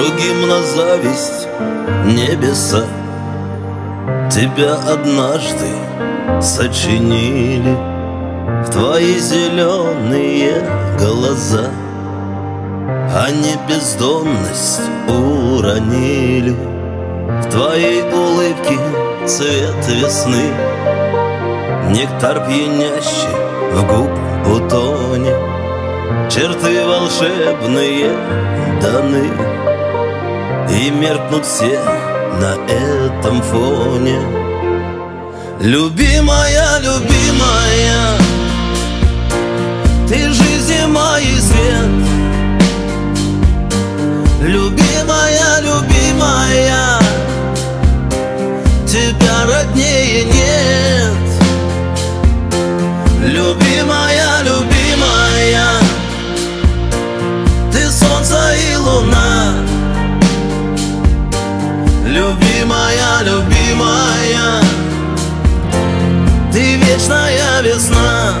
другим на зависть небеса. Тебя однажды сочинили в твои зеленые глаза. Они бездонность уронили в твоей улыбке цвет весны. Нектар пьянящий в губ бутоне, черты волшебные даны, и меркнут все на этом фоне. Любимая, любимая, ты жизнь и мой свет. Любимая, любимая, тебя роднее нет. Любимая, любимая, ты солнце и луна. Любимая, любимая, ты вечная весна.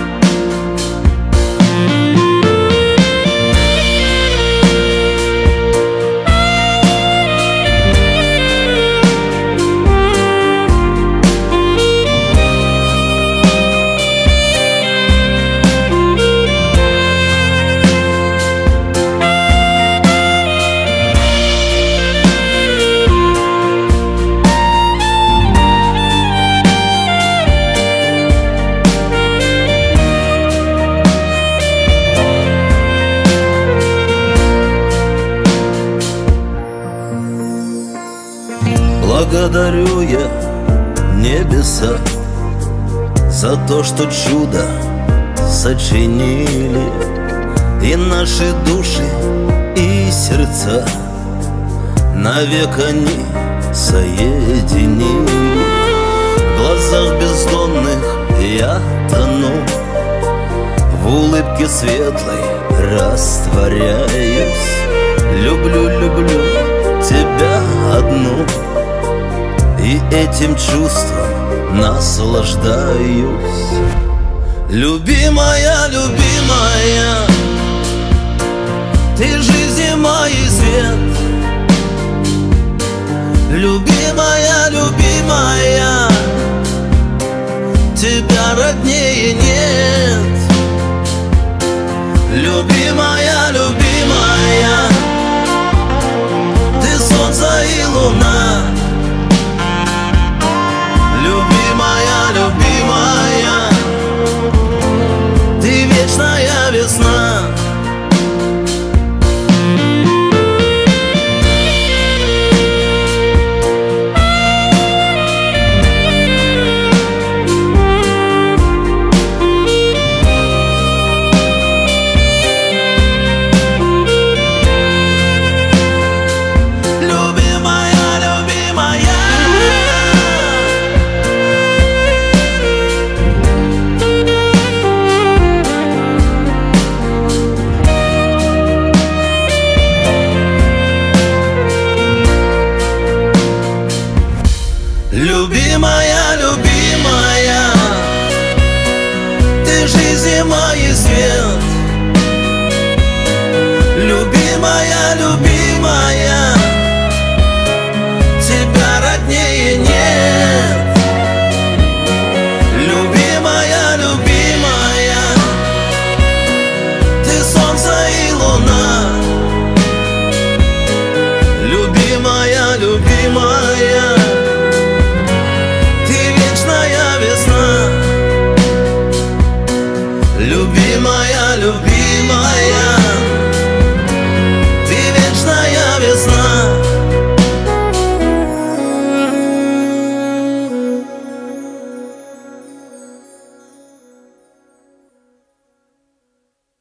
Благодарю я небеса за то, что чудо сочинили, и наши души и сердца навек они соединили. В глазах бездонных я тону, в улыбке светлой растворяюсь. Люблю, люблю тебя одну, и этим чувством наслаждаюсь. Любимая, любимая, ты жизнь и мой свет. Любимая, любимая, тебя роднее нет. Любимая, любимая, ты солнце и луна. Любимая, любимая, ты вечная весна. Любимая, любимая, ты жизнь и мой свет. Любимая, любимая,